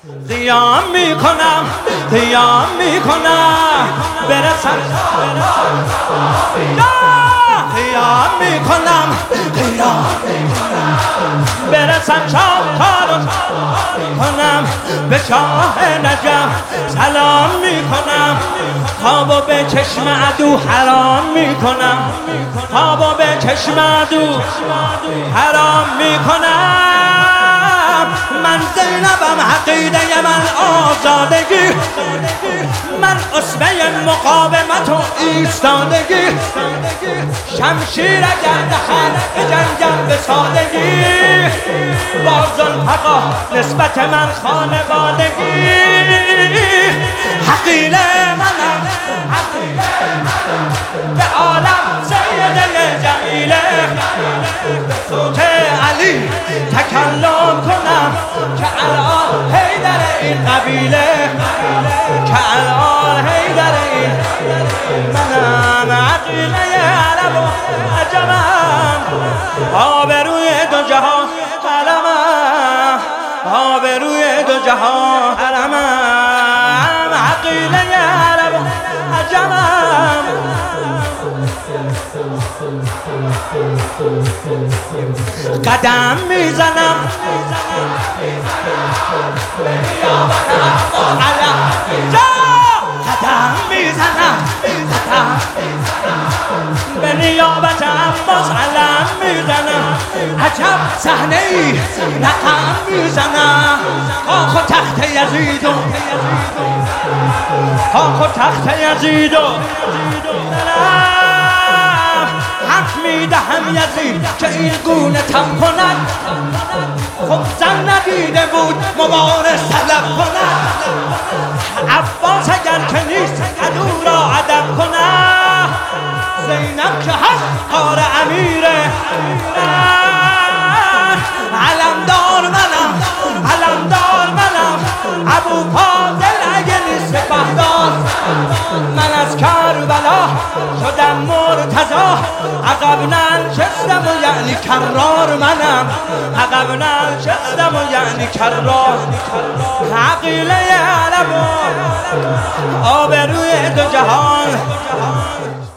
قیام میکنم قیام میکنم برسم قیام میکنم برسم شاهکار کنم به شاه نجف سلام میکنم خوابو به چشم عدو حرام میکنم خوابو به چشم عدو حرام میکنم من زینبم عقیده من آزادگی من اسوه مقاومت و ایستادگی شمشیر اگر دهد به جنگم به سادگی با ذوالفقار نسبت من خانوادگی حقیله منم به عالم سیده جمیله صوت علی تکلم کنم که الان حیدر این قبیله که الان حیدر این منم عقیله عرب و عجمم آبروی دو جهان قلمم آبروی دو جهان حرمم عقیله عرب و عجمم قدم میزنم قدم میزنم به نیابت عباس علم میزنم عجب صحنه ای رقم میزنم کاخ و تخت یزید و کاخ و تخت یزید و حق میدهم یزید که این گونه تم کند خب زن ندیده بود مبارز طلب کند عباس اگر که نیست عدو را ادب کند زینب که هست کار امیره علمدار منم علمدار منم ابو فاضل اگه نیست سپهدار من از کربلا شدم مرتضی عقب ننشستم و یعنی کرار منم عقب ننشستم و یعنی کرار عقیله عرب آبروی دو جهان